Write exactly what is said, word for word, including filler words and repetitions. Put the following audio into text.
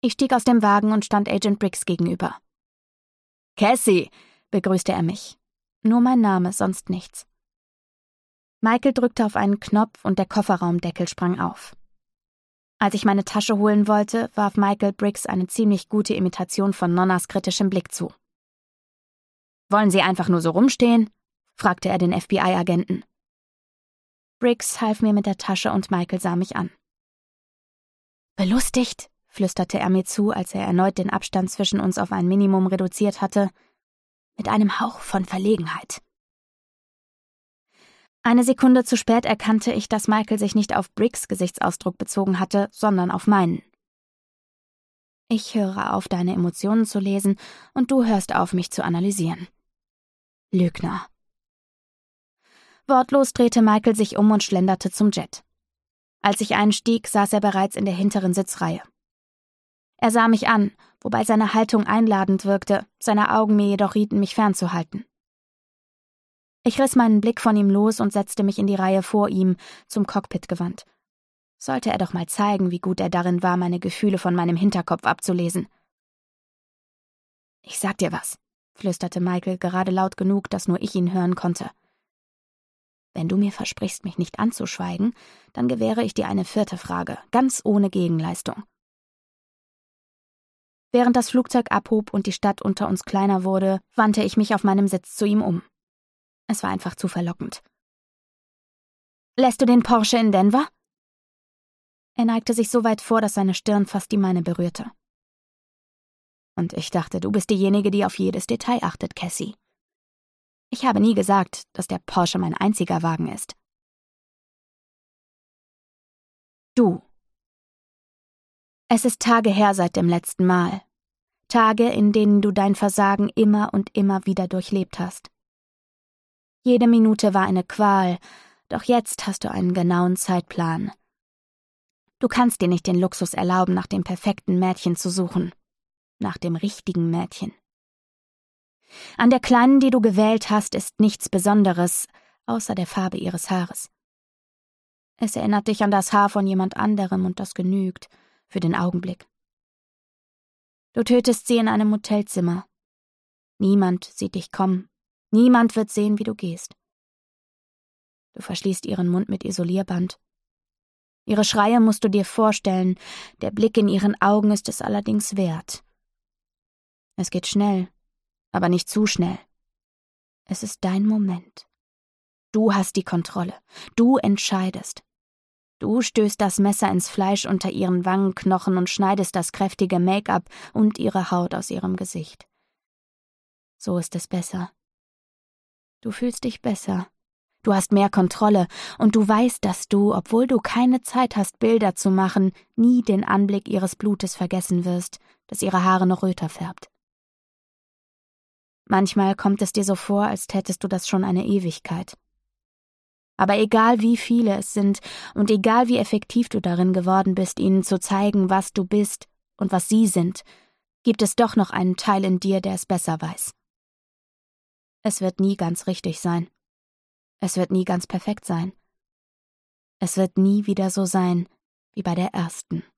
Ich stieg aus dem Wagen und stand Agent Briggs gegenüber. »Cassie«, begrüßte er mich. Nur mein Name, sonst nichts. Michael drückte auf einen Knopf und der Kofferraumdeckel sprang auf. Als ich meine Tasche holen wollte, warf Michael Briggs eine ziemlich gute Imitation von Nonnas kritischem Blick zu. »Wollen Sie einfach nur so rumstehen?« fragte er den F B I-Agenten. Briggs half mir mit der Tasche und Michael sah mich an. »Belustigt«, flüsterte er mir zu, als er erneut den Abstand zwischen uns auf ein Minimum reduziert hatte, mit einem Hauch von Verlegenheit. Eine Sekunde zu spät erkannte ich, dass Michael sich nicht auf Briggs' Gesichtsausdruck bezogen hatte, sondern auf meinen. »Ich höre auf, deine Emotionen zu lesen, und du hörst auf, mich zu analysieren. Lügner.« Wortlos drehte Michael sich um und schlenderte zum Jet. Als ich einstieg, saß er bereits in der hinteren Sitzreihe. Er sah mich an, wobei seine Haltung einladend wirkte, seine Augen mir jedoch rieten, mich fernzuhalten. Ich riss meinen Blick von ihm los und setzte mich in die Reihe vor ihm, zum Cockpit gewandt. Sollte er doch mal zeigen, wie gut er darin war, meine Gefühle von meinem Hinterkopf abzulesen. »Ich sag dir was«, flüsterte Michael gerade laut genug, dass nur ich ihn hören konnte. »Wenn du mir versprichst, mich nicht anzuschweigen, dann gewähre ich dir eine vierte Frage, ganz ohne Gegenleistung.« Während das Flugzeug abhob und die Stadt unter uns kleiner wurde, wandte ich mich auf meinem Sitz zu ihm um. Es war einfach zu verlockend. »Lässt du den Porsche in Denver?« Er neigte sich so weit vor, dass seine Stirn fast die meine berührte. »Und ich dachte, du bist diejenige, die auf jedes Detail achtet, Cassie. Ich habe nie gesagt, dass der Porsche mein einziger Wagen ist.« Du. Es ist Tage her seit dem letzten Mal. Tage, in denen du dein Versagen immer und immer wieder durchlebt hast. Jede Minute war eine Qual, doch jetzt hast du einen genauen Zeitplan. Du kannst dir nicht den Luxus erlauben, nach dem perfekten Mädchen zu suchen. Nach dem richtigen Mädchen. An der Kleinen, die du gewählt hast, ist nichts Besonderes, außer der Farbe ihres Haares. Es erinnert dich an das Haar von jemand anderem und das genügt, für den Augenblick. Du tötest sie in einem Hotelzimmer. Niemand sieht dich kommen. Niemand wird sehen, wie du gehst. Du verschließt ihren Mund mit Isolierband. Ihre Schreie musst du dir vorstellen, der Blick in ihren Augen ist es allerdings wert. Es geht schnell, aber nicht zu schnell. Es ist dein Moment. Du hast die Kontrolle. Du entscheidest. Du stößt das Messer ins Fleisch unter ihren Wangenknochen und schneidest das kräftige Make-up und ihre Haut aus ihrem Gesicht. So ist es besser. Du fühlst dich besser. Du hast mehr Kontrolle und du weißt, dass du, obwohl du keine Zeit hast, Bilder zu machen, nie den Anblick ihres Blutes vergessen wirst, das ihre Haare noch röter färbt. Manchmal kommt es dir so vor, als tätest du das schon eine Ewigkeit. Aber egal wie viele es sind und egal wie effektiv du darin geworden bist, ihnen zu zeigen, was du bist und was sie sind, gibt es doch noch einen Teil in dir, der es besser weiß. Es wird nie ganz richtig sein. Es wird nie ganz perfekt sein. Es wird nie wieder so sein wie bei der ersten.